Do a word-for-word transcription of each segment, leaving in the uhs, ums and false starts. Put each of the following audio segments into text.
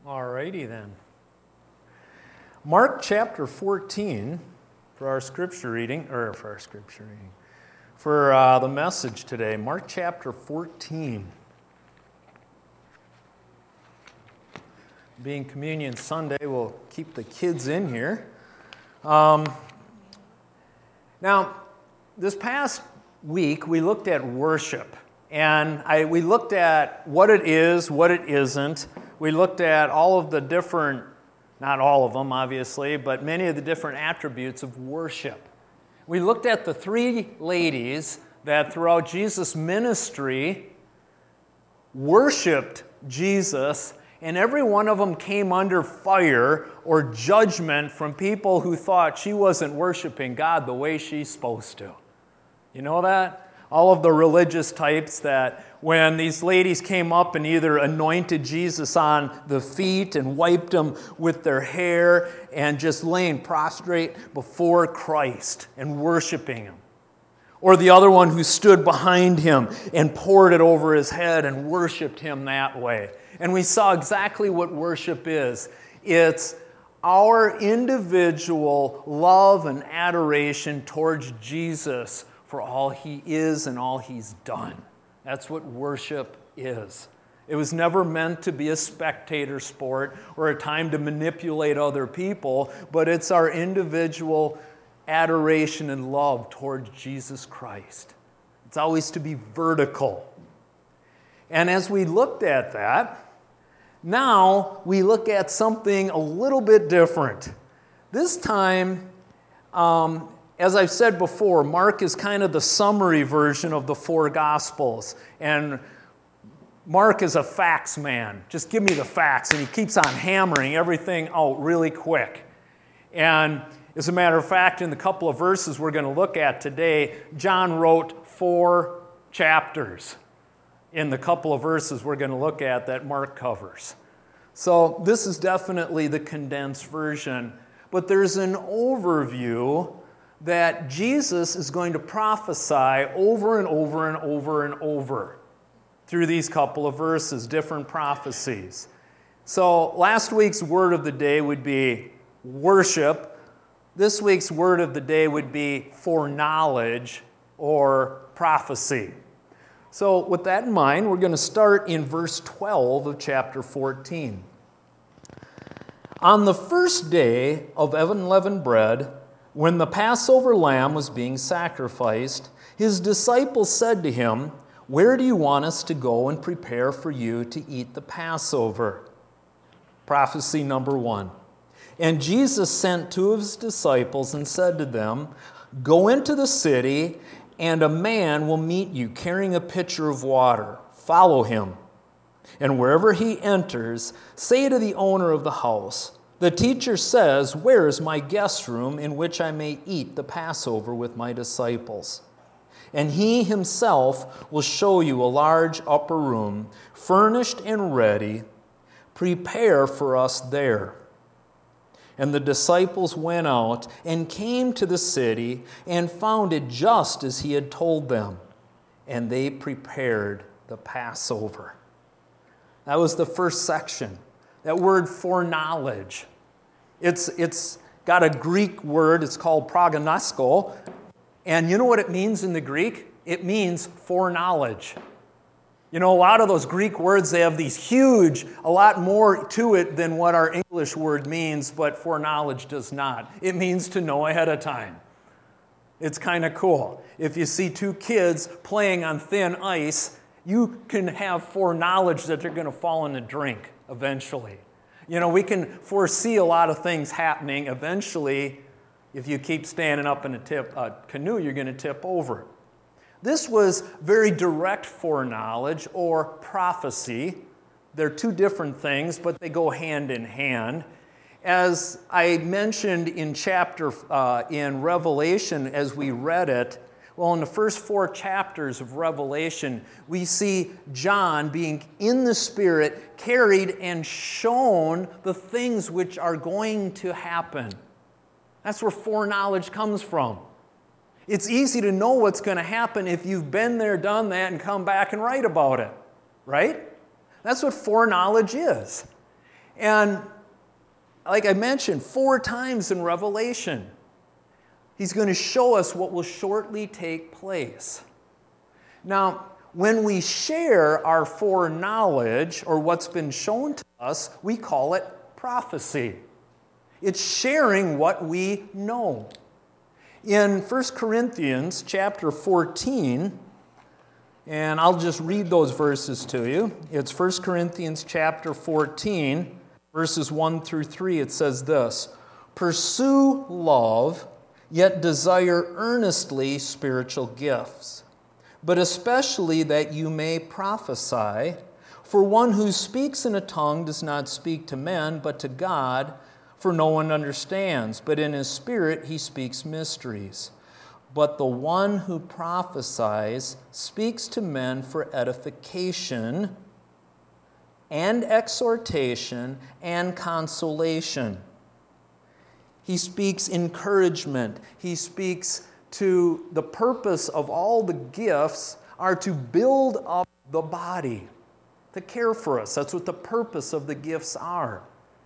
Alrighty then. Mark chapter fourteen for our scripture reading, or for our scripture reading, for uh, the message today. Mark chapter fourteen. Being Communion Sunday, we'll keep the kids in here. Um, now, this past week we looked at worship, and I, we looked at what it is, what it isn't. We looked at all of the different, not all of them obviously, but many of the different attributes of worship. We looked at the three ladies that throughout Jesus' ministry worshiped Jesus, and every one of them came under fire or judgment from people who thought she wasn't worshiping God the way she's supposed to. You know that? All of the religious types that when these ladies came up and either anointed Jesus on the feet and wiped him with their hair and just laying prostrate before Christ and worshiping him. Or the other one who stood behind him and poured it over his head and worshiped him that way. And we saw exactly what worship is. It's our individual love and adoration towards Jesus for all he is and all he's done. That's what worship is. It was never meant to be a spectator sport or a time to manipulate other people, but it's our individual adoration and love towards Jesus Christ. It's always to be vertical. And as we looked at that, now we look at something a little bit different. This time, um, as I've said before, Mark is kind of the summary version of the four Gospels. And Mark is a facts man. Just give me the facts. And he keeps on hammering everything out really quick. And as a matter of fact, in the couple of verses we're going to look at today, John wrote four chapters in the couple of verses we're going to look at that Mark covers. So this is definitely the condensed version. But there's an overview that Jesus is going to prophesy over and over and over and over through these couple of verses, different prophecies. So last week's word of the day would be worship. This week's word of the day would be foreknowledge or prophecy. So with that in mind, we're going to start in verse twelve of chapter fourteen. On the first day of unleavened bread, when the Passover lamb was being sacrificed, his disciples said to him, "Where do you want us to go and prepare for you to eat the Passover?" Prophecy number one. And Jesus sent two of his disciples and said to them, "Go into the city, and a man will meet you carrying a pitcher of water. Follow him. And wherever he enters, say to the owner of the house, 'The teacher says, where is my guest room in which I may eat the Passover with my disciples?' And he himself will show you a large upper room, furnished and ready. Prepare for us there." And the disciples went out and came to the city and found it just as he had told them. And they prepared the Passover. That was the first section. That word foreknowledge. It's, it's got a Greek word. It's called prognosko. And you know what it means in the Greek? It means foreknowledge. You know, a lot of those Greek words, they have these huge, a lot more to it than what our English word means, but foreknowledge does not. It means to know ahead of time. It's kind of cool. If you see two kids playing on thin ice, you can have foreknowledge that they're going to fall in a drink eventually. You know, we can foresee a lot of things happening. Eventually, if you keep standing up in a tip, uh, canoe, you're going to tip over. This was very direct foreknowledge or prophecy. They're two different things, but they go hand in hand. As I mentioned in chapter, uh, in Revelation, as we read it, well, in the first four chapters of Revelation, we see John being in the Spirit, carried and shown the things which are going to happen. That's where foreknowledge comes from. It's easy to know what's going to happen if you've been there, done that, and come back and write about it, right? That's what foreknowledge is. And like I mentioned, four times in Revelation, he's going to show us what will shortly take place. Now, when we share our foreknowledge, or what's been shown to us, we call it prophecy. It's sharing what we know. In First Corinthians chapter fourteen, and I'll just read those verses to you. It's First Corinthians chapter fourteen, verses one through three. It says this: "Pursue love, yet desire earnestly spiritual gifts, but especially that you may prophesy. For one who speaks in a tongue does not speak to men, but to God, for no one understands. But in his spirit he speaks mysteries. But the one who prophesies speaks to men for edification and exhortation and consolation." He speaks encouragement. He speaks to the purpose of all the gifts are to build up the body, to care for us. That's what the purpose of the gifts are.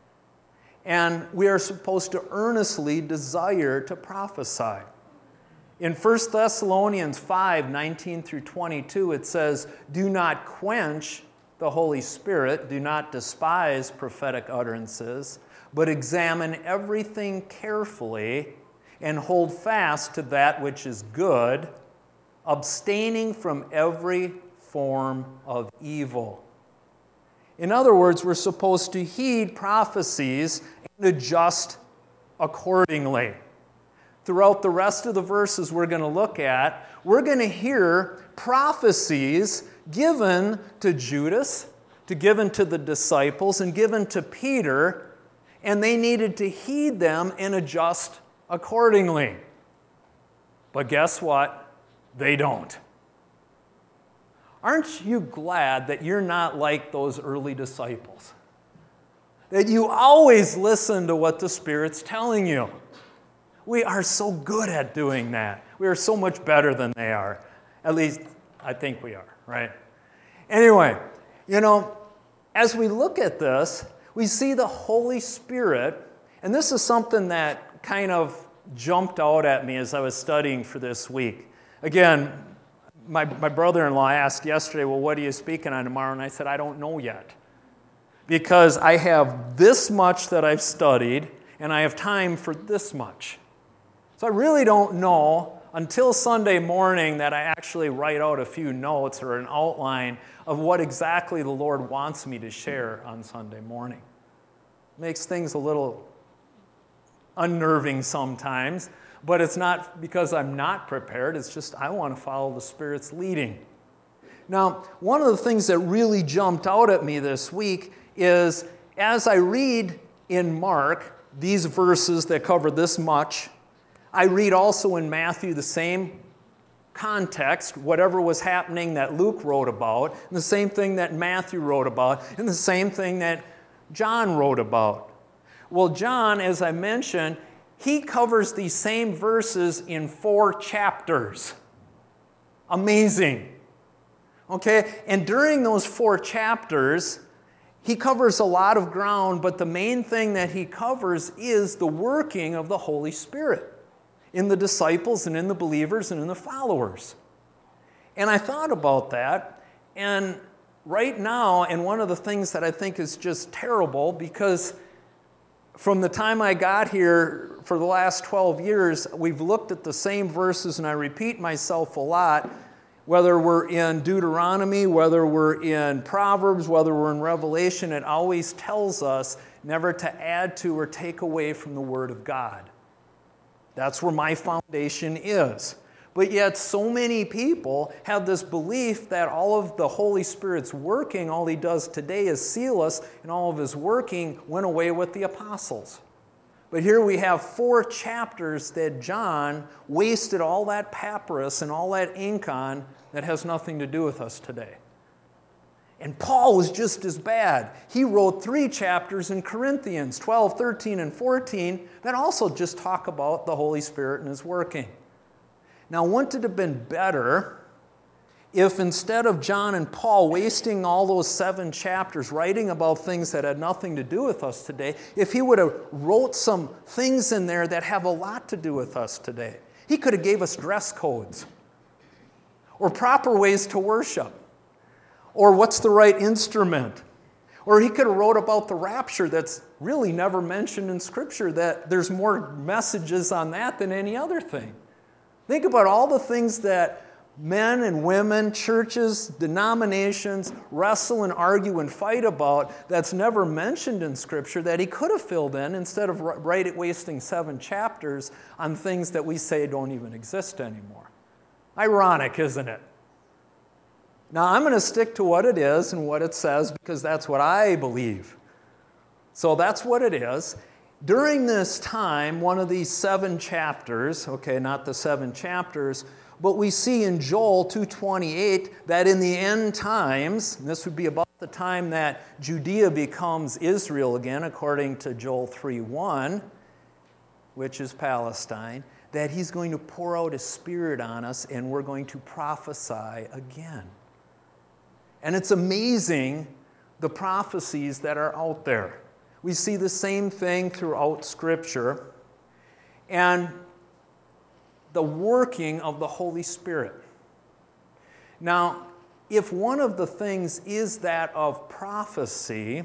And we are supposed to earnestly desire to prophesy. In First Thessalonians five, nineteen through twenty-two, it says, "Do not quench the Holy Spirit, do not despise prophetic utterances, but examine everything carefully and hold fast to that which is good, abstaining from every form of evil." In other words, we're supposed to heed prophecies and adjust accordingly. Throughout the rest of the verses we're going to look at, we're going to hear prophecies given to Judas, to given to the disciples, and given to Peter, and they needed to heed them and adjust accordingly. But guess what? They don't. Aren't you glad that you're not like those early disciples? That you always listen to what the Spirit's telling you. We are so good at doing that. We are so much better than they are. At least, I think we are, right? Anyway, you know, as we look at this, we see the Holy Spirit, and this is something that kind of jumped out at me as I was studying for this week. Again, my, my brother-in-law asked yesterday, well, what are you speaking on tomorrow? And I said, I don't know yet. Because I have this much that I've studied, and I have time for this much. So I really don't know until Sunday morning that I actually write out a few notes or an outline of what exactly the Lord wants me to share on Sunday morning. Makes things a little unnerving sometimes, but it's not because I'm not prepared. It's just I want to follow the Spirit's leading. Now, one of the things that really jumped out at me this week is as I read in Mark these verses that cover this much, I read also in Matthew the same context, whatever was happening that Luke wrote about, and the same thing that Matthew wrote about, and the same thing that John wrote about. Well, John, as I mentioned, he covers these same verses in four chapters. Amazing. Okay, and during those four chapters, he covers a lot of ground, but the main thing that he covers is the working of the Holy Spirit in the disciples and in the believers and in the followers. And I thought about that, and right now, and one of the things that I think is just terrible, because from the time I got here for the last twelve years, we've looked at the same verses, and I repeat myself a lot, whether we're in Deuteronomy, whether we're in Proverbs, whether we're in Revelation, it always tells us never to add to or take away from the Word of God. That's where my foundation is. But yet so many people have this belief that all of the Holy Spirit's working, all He does today is seal us, and all of His working went away with the apostles. But here we have four chapters that John wasted all that papyrus and all that ink on that has nothing to do with us today. And Paul was just as bad. He wrote three chapters in Corinthians, twelve, thirteen, and fourteen, that also just talk about the Holy Spirit and His working. Now, wouldn't it have been better if instead of John and Paul wasting all those seven chapters writing about things that had nothing to do with us today, if he would have wrote some things in there that have a lot to do with us today. He could have gave us dress codes, or proper ways to worship, or what's the right instrument. Or he could have wrote about the rapture that's really never mentioned in Scripture, that there's more messages on that than any other thing. Think about all the things that men and women, churches, denominations wrestle and argue and fight about that's never mentioned in Scripture that he could have filled in instead of right wasting seven chapters on things that we say don't even exist anymore. Ironic, isn't it? Now, I'm going to stick to what it is and what it says because that's what I believe. So that's what it is. During this time, one of these seven chapters, okay, not the seven chapters, but we see in Joel two twenty-eight that in the end times, and this would be about the time that Judea becomes Israel again, according to Joel three one, which is Palestine, that he's going to pour out his Spirit on us and we're going to prophesy again. And it's amazing the prophecies that are out there. We see the same thing throughout Scripture. And the working of the Holy Spirit. Now, if one of the things is that of prophecy,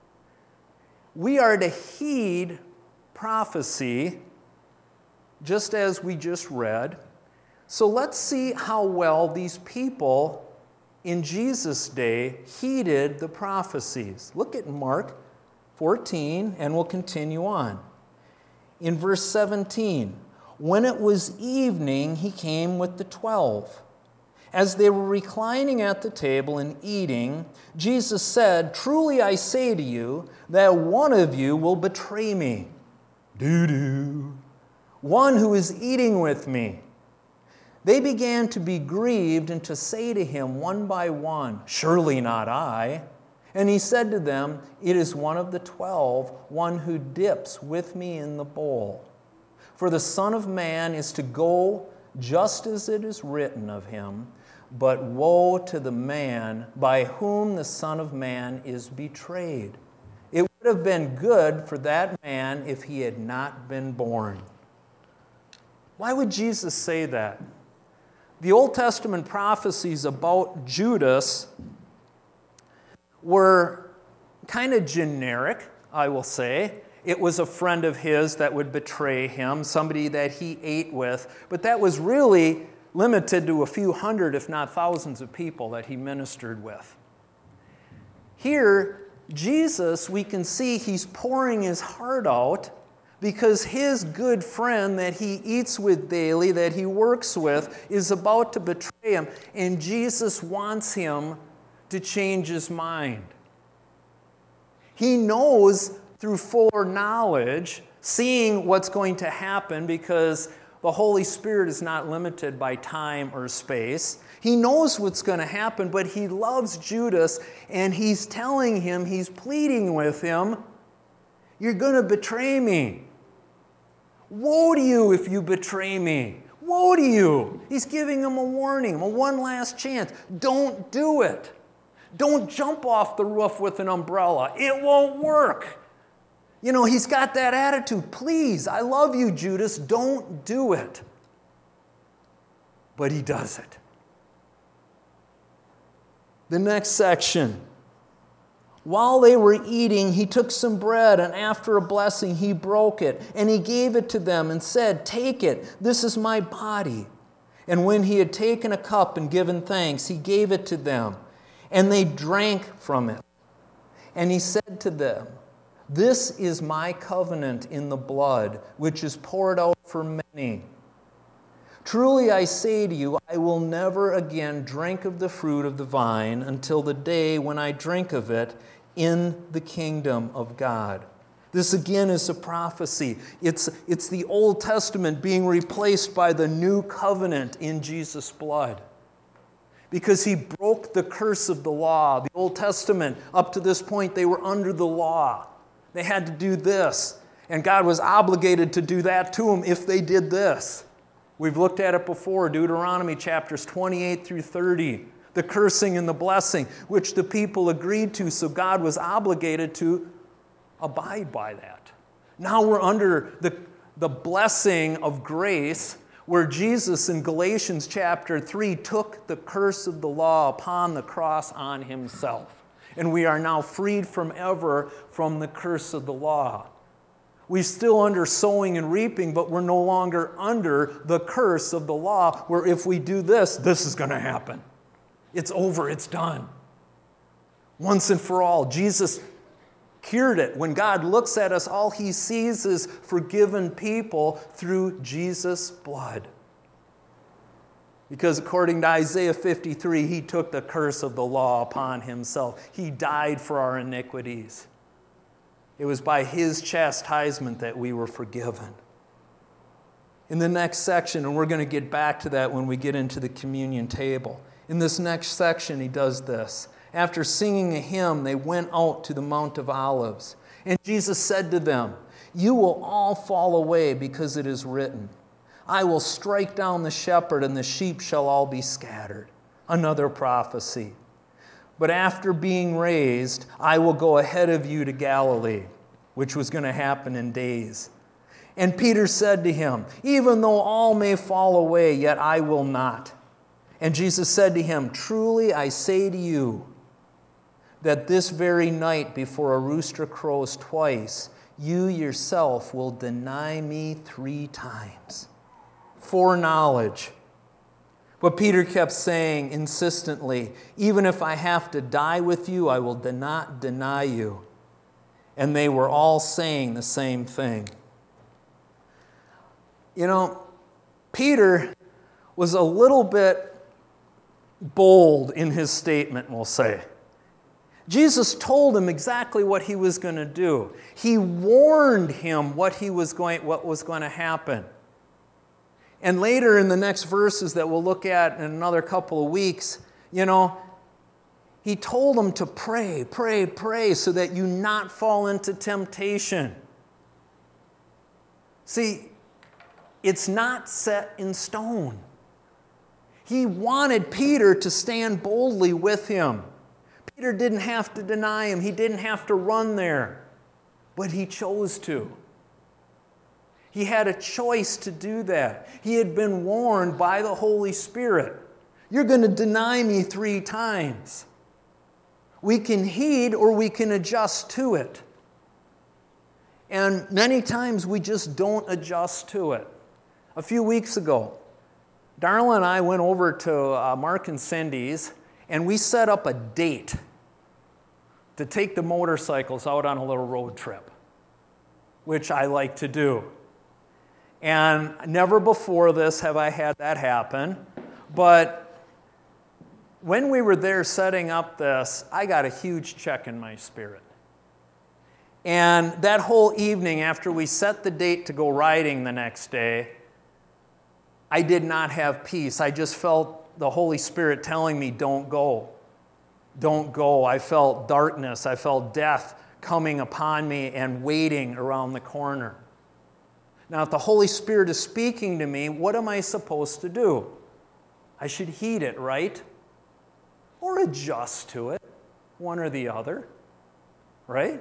we are to heed prophecy, just as we just read. So let's see how well these people in Jesus' day heeded the prophecies. Look at Mark fourteen, and we'll continue on. In verse seventeen, when it was evening, he came with the twelve. As they were reclining at the table and eating, Jesus said, "Truly I say to you, that one of you will betray me." Doo-doo. One who is eating with me. They began to be grieved and to say to him one by one, "Surely not I." And he said to them, "It is one of the twelve, one who dips with me in the bowl. For the Son of Man is to go just as it is written of him, but woe to the man by whom the Son of Man is betrayed. It would have been good for that man if he had not been born." Why would Jesus say that? The Old Testament prophecies about Judas were kind of generic, I will say. It was a friend of his that would betray him, somebody that he ate with, but that was really limited to a few hundred, if not thousands of people that he ministered with. Here, Jesus, we can see he's pouring his heart out because his good friend that he eats with daily, that he works with, is about to betray him, and Jesus wants him to change his mind. He knows through foreknowledge, seeing what's going to happen, because the Holy Spirit is not limited by time or space. He knows what's going to happen, but he loves Judas, and he's telling him, he's pleading with him, "You're going to betray me. Woe to you if you betray me. Woe to you." He's giving him a warning, a one last chance. Don't do it. Don't jump off the roof with an umbrella. It won't work. You know, he's got that attitude. Please, I love you, Judas. Don't do it. But he does it. The next section. While they were eating, he took some bread, and after a blessing, he broke it, and he gave it to them and said, "Take it, this is my body." And when he had taken a cup and given thanks, he gave it to them, and they drank from it. And he said to them, "This is my covenant in the blood, which is poured out for many. Truly I say to you, I will never again drink of the fruit of the vine until the day when I drink of it in the kingdom of God." This again is a prophecy. It's, it's the Old Testament being replaced by the new covenant in Jesus' blood. Because he broke the curse of the law. The Old Testament, up to this point, they were under the law. They had to do this. And God was obligated to do that to them if they did this. We've looked at it before, Deuteronomy chapters twenty-eight through thirty. the cursing and the blessing, which the people agreed to, so God was obligated to abide by that. Now we're under the, the blessing of grace, where Jesus in Galatians chapter three took the curse of the law upon the cross on himself. And we are now freed from ever from the curse of the law. We're still under sowing and reaping, but we're no longer under the curse of the law, where if we do this, this is going to happen. It's over, it's done. Once and for all, Jesus cured it. When God looks at us, all he sees is forgiven people through Jesus' blood. Because according to Isaiah fifty-three, he took the curse of the law upon himself. He died for our iniquities. It was by his chastisement that we were forgiven. In the next section, and we're going to get back to that when we get into the communion table. In this next section, he does this. After singing a hymn, they went out to the Mount of Olives. And Jesus said to them, "You will all fall away because it is written, I will strike down the shepherd and the sheep shall all be scattered." Another prophecy. "But after being raised, I will go ahead of you to Galilee," which was going to happen in days. And Peter said to him, "Even though all may fall away, yet I will not." And Jesus said to him, "Truly I say to you, that this very night before a rooster crows twice, you yourself will deny me three times." Foreknowledge. But Peter kept saying insistently, "Even if I have to die with you, I will not deny you." And they were all saying the same thing. You know, Peter was a little bit bold in his statement, we'll say. Jesus told him exactly what he was going to do. He warned him what he was going, what was going to happen. And later in the next verses that we'll look at in another couple of weeks, you know, he told him to pray, pray, pray so that you not fall into temptation. See, it's not set in stone. He wanted Peter to stand boldly with him. Peter didn't have to deny him. He didn't have to run there. But he chose to. He had a choice to do that. He had been warned by the Holy Spirit. You're going to deny me three times. We can heed or we can adjust to it. And many times we just don't adjust to it. A few weeks ago, Darla and I went over to uh, Mark and Cindy's, and we set up a date to take the motorcycles out on a little road trip, which I like to do. And never before this have I had that happen. But when we were there setting up this, I got a huge check in my spirit. And that whole evening after we set the date to go riding the next day, I did not have peace. I just felt the Holy Spirit telling me, don't go. Don't go. I felt darkness. I felt death coming upon me and waiting around the corner. Now, if the Holy Spirit is speaking to me, what am I supposed to do? I should heed it, right? Or adjust to it, one or the other, right?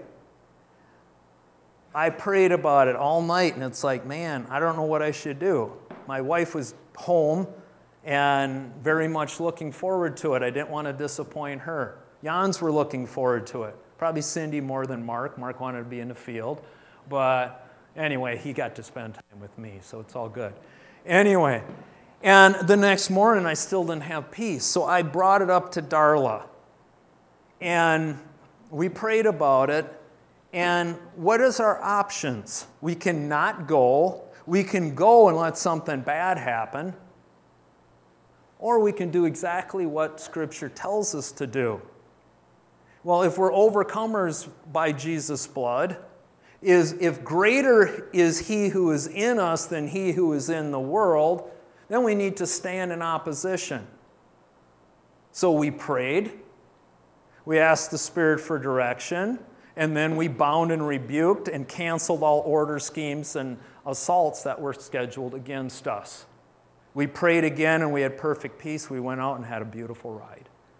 I prayed about it all night, and it's like, man, I don't know what I should do. My wife was home and very much looking forward to it. I didn't want to disappoint her. Jans were looking forward to it. Probably Cindy more than Mark. Mark wanted to be in the field. But anyway, he got to spend time with me, so it's all good. Anyway, and the next morning I still didn't have peace. So I brought it up to Darla. And we prayed about it. And what is our options? We can not go. We can go and let something bad happen. Or we can do exactly what Scripture tells us to do. Well, if we're overcomers by Jesus' blood, is if greater is he who is in us than he who is in the world, then we need to stand in opposition. So we prayed. We asked the Spirit for direction. And then we bound and rebuked and canceled all order schemes and assaults that were scheduled against us. We prayed again and we had perfect peace. We went out and had a beautiful ride.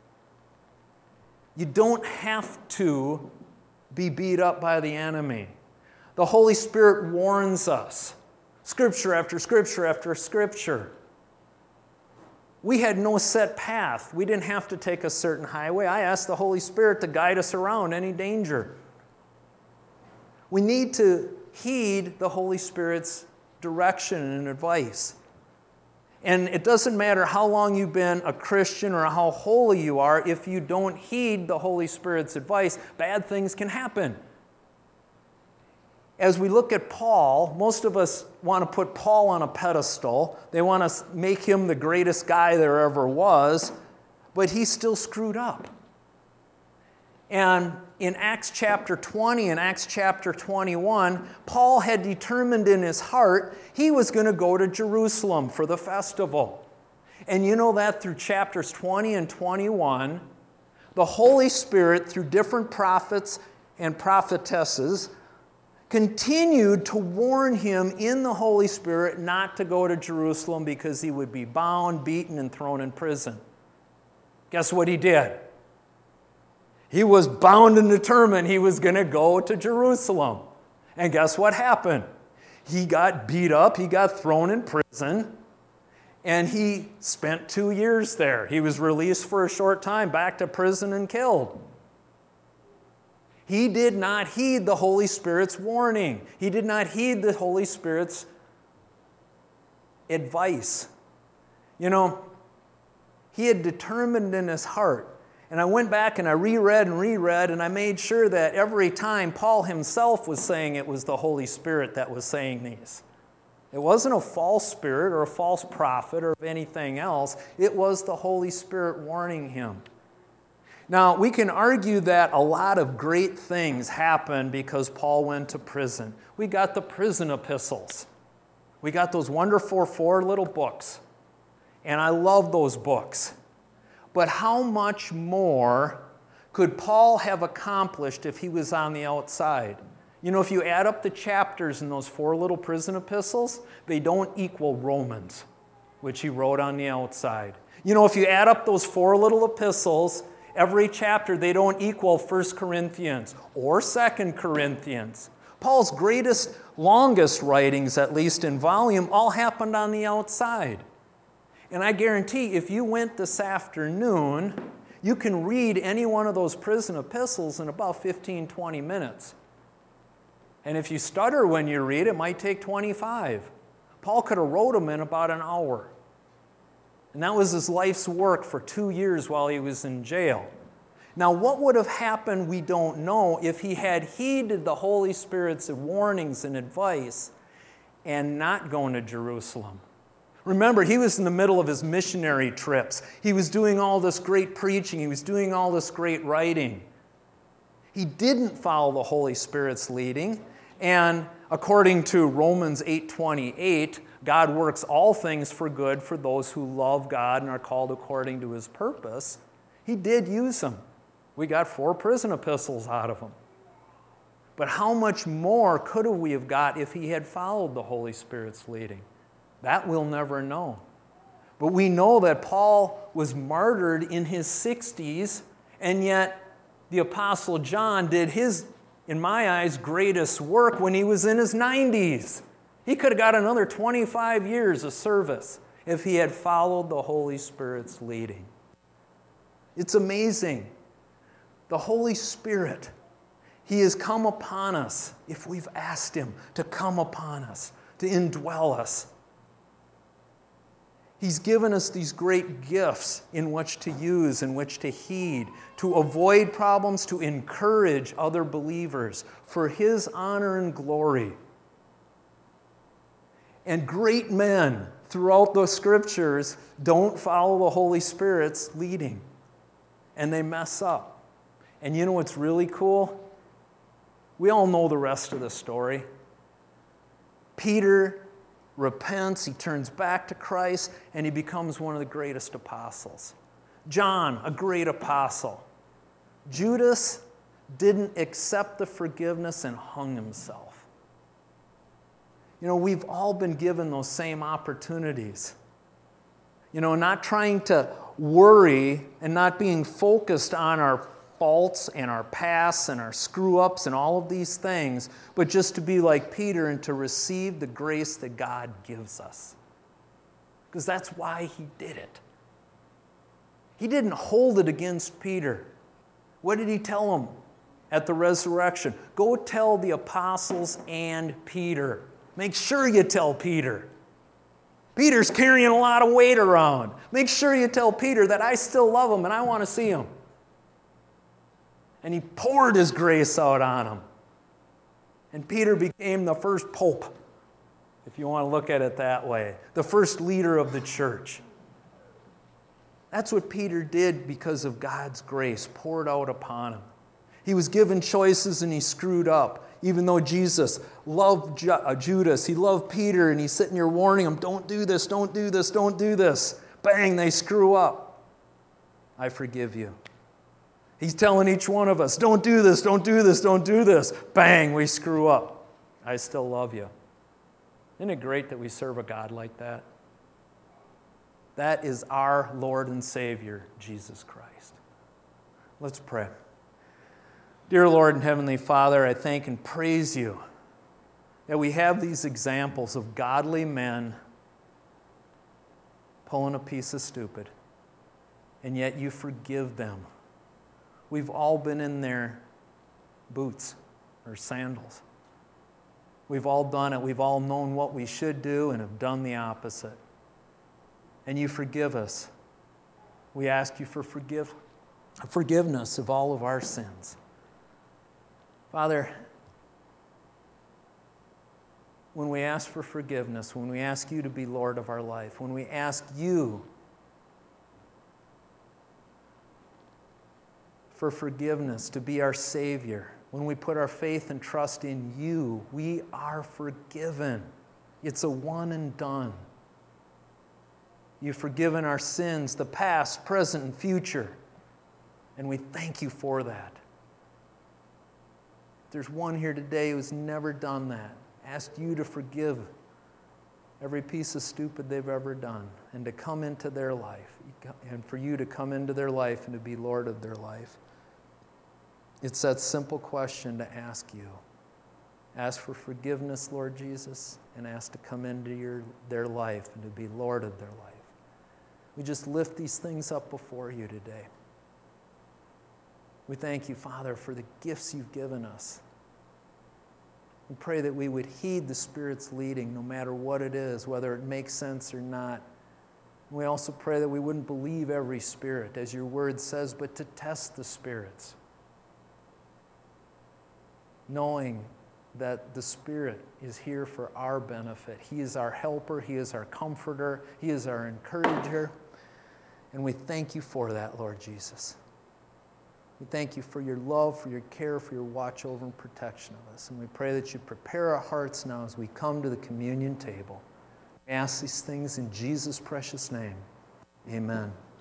You don't have to be beat up by the enemy. The Holy Spirit warns us, scripture after scripture after scripture. We had no set path. We didn't have to take a certain highway. I asked the Holy Spirit to guide us around any danger. We need to heed the Holy Spirit's direction and advice. And it doesn't matter how long you've been a Christian or how holy you are, if you don't heed the Holy Spirit's advice, bad things can happen. As we look at Paul, most of us want to put Paul on a pedestal. They want to make him the greatest guy there ever was, but he still screwed up. And in Acts chapter twenty and Acts chapter twenty-one, Paul had determined in his heart he was going to go to Jerusalem for the festival. And you know that through chapters twenty and twenty-one, the Holy Spirit, through different prophets and prophetesses, continued to warn him in the Holy Spirit not to go to Jerusalem because he would be bound, beaten, and thrown in prison. Guess what he did? He was bound and determined he was going to go to Jerusalem. And guess what happened? He got beat up, he got thrown in prison, and he spent two years there. He was released for a short time, back to prison and killed. He did not heed the Holy Spirit's warning. He did not heed the Holy Spirit's advice. You know, he had determined in his heart. And I went back and I reread and reread, and I made sure that every time Paul himself was saying it was the Holy Spirit that was saying these. It wasn't a false spirit or a false prophet or anything else. It was the Holy Spirit warning him. Now, we can argue that a lot of great things happened because Paul went to prison. We got the prison epistles. We got those wonderful four little books. And I love those books. But how much more could Paul have accomplished if he was on the outside? You know, if you add up the chapters in those four little prison epistles, they don't equal Romans, which he wrote on the outside. You know, if you add up those four little epistles, every chapter, they don't equal First Corinthians or Second Corinthians. Paul's greatest, longest writings, at least in volume, all happened on the outside. And I guarantee if you went this afternoon, you can read any one of those prison epistles in about fifteen, twenty minutes. And if you stutter when you read, it might take twenty-five. Paul could have wrote them in about an hour. And that was his life's work for two years while he was in jail. Now, what would have happened, we don't know, if he had heeded the Holy Spirit's warnings and advice and not gone to Jerusalem. Remember, he was in the middle of his missionary trips. He was doing all this great preaching. He was doing all this great writing. He didn't follow the Holy Spirit's leading. And according to Romans eight twenty-eight, God works all things for good for those who love God and are called according to his purpose. He did use them. We got four prison epistles out of him. But how much more could we have got if he had followed the Holy Spirit's leading? That we'll never know. But we know that Paul was martyred in his sixties, and yet the Apostle John did his, in my eyes, greatest work when he was in his nineties. He could have got another twenty-five years of service if he had followed the Holy Spirit's leading. It's amazing. The Holy Spirit, he has come upon us if we've asked him to come upon us, to indwell us. He's given us these great gifts in which to use, in which to heed, to avoid problems, to encourage other believers for his honor and glory. And great men throughout the scriptures don't follow the Holy Spirit's leading, and they mess up. And you know what's really cool? We all know the rest of the story. Peter repents, he turns back to Christ, and he becomes one of the greatest apostles. John, a great apostle. Judas didn't accept the forgiveness and hung himself. You know, we've all been given those same opportunities. You know, not trying to worry and not being focused on our faults and our pasts and our screw-ups and all of these things, but just to be like Peter and to receive the grace that God gives us. Because that's why he did it. He didn't hold it against Peter. What did he tell him at the resurrection? Go tell the apostles and Peter. Make sure you tell Peter. Peter's carrying a lot of weight around. Make sure you tell Peter that I still love him and I want to see him. And he poured his grace out on him. And Peter became the first pope, if you want to look at it that way, the first leader of the church. That's what Peter did because of God's grace poured out upon him. He was given choices and he screwed up. Even though Jesus loved Judas, he loved Peter, and he's sitting here warning him, don't do this, don't do this, don't do this. Bang, they screw up. I forgive you. He's telling each one of us, don't do this, don't do this, don't do this. Bang, we screw up. I still love you. Isn't it great that we serve a God like that? That is our Lord and Savior, Jesus Christ. Let's pray. Dear Lord and Heavenly Father, I thank and praise you that we have these examples of godly men pulling a piece of stupid, and yet you forgive them. We've all been in their boots or sandals. We've all done it. We've all known what we should do and have done the opposite. And you forgive us. We ask you for forgive, forgiveness of all of our sins. Father, when we ask for forgiveness, when we ask you to be Lord of our life, when we ask you for forgiveness to be our Savior, when we put our faith and trust in you, we are forgiven. It's a one and done. You've forgiven our sins, the past, present, and future, and we thank you for that. There's one here today who's never done that. Ask you to forgive every piece of stupid they've ever done and to come into their life and for you to come into their life and to be Lord of their life. It's that simple question to ask you. Ask for forgiveness, Lord Jesus, and ask to come into your, their life and to be Lord of their life. We just lift these things up before you today. We thank you, Father, for the gifts you've given us. We pray that we would heed the Spirit's leading no matter what it is, whether it makes sense or not. We also pray that we wouldn't believe every spirit, as your word says, but to test the spirits, knowing that the Spirit is here for our benefit. He is our helper. He is our comforter. He is our encourager. And we thank you for that, Lord Jesus. We thank you for your love, for your care, for your watch over and protection of us. And we pray that you prepare our hearts now as we come to the communion table. We ask these things in Jesus' precious name. Amen.